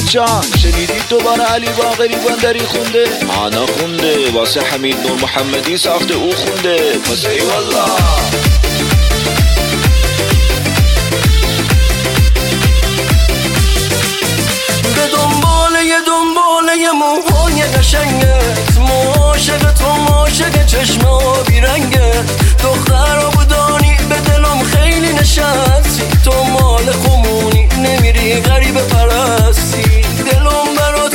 جان شنیدید دوباره علی باقری بندری خونده؟ معنا خونده، واسه حمید نور محمدی ساخته او خونده. پس ای والله به دنباله موهای قشنگت، عاشق تو عاشق چشم آبی رنگت، دختر بودانی به دلم خیلی نشستی، تو مال خمونی نمیری غریبه پرستی، دلم برات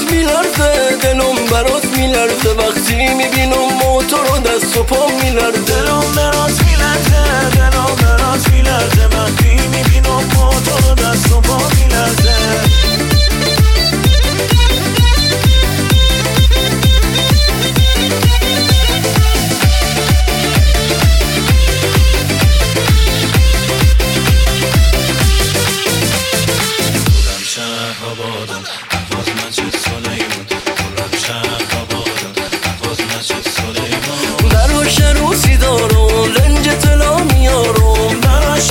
میلرزه وقتی میبینم موتور و دست و پا میلرزه، دلم برات میلرزه وقتی میبینم موتور و دست و پا میلرزه. براش روسی دارم لنج طلا میارم،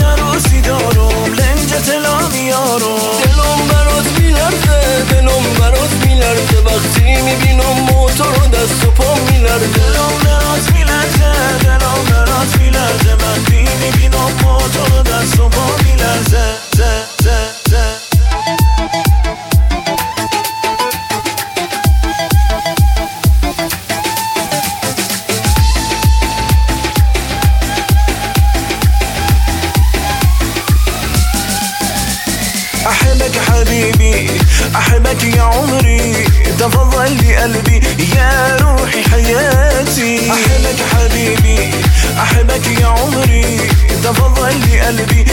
دلم برات میلرزه وقتی میبینم موتور و دست و پا میلرزه، دلم برات میلرزه وقتی میبینم موتور و دست و پا میلرزه. أحبك حبيبي أحبك يا عمري، تفضل لي قلبي يا روحي حياتي. أحبك حبيبي أحبك يا عمري، تفضل لي قلبي